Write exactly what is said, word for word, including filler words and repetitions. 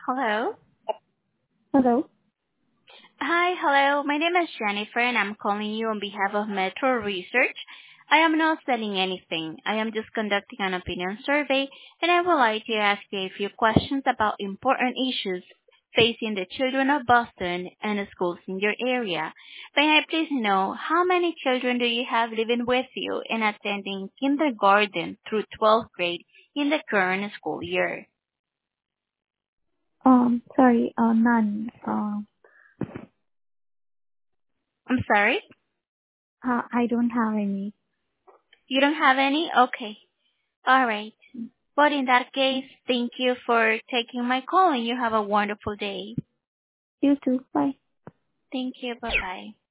Hello. Hello. Hi, hello. My name is Jennifer, and I'm calling you on behalf of Metro Research. I am not selling anything. I am just conducting an opinion survey, and I would like to ask you a few questions about important issues facing the children of Boston and the schools in your area. May I please know how many children do you have living with you and attending kindergarten through twelfth grade in the current school year? Um, sorry, uh, none. Uh, I'm sorry? uh, I don't have any. You don't have any? Okay. All right. But in that case, thank you for taking my call and you have a wonderful day. You too. Bye. Thank you. Bye-bye.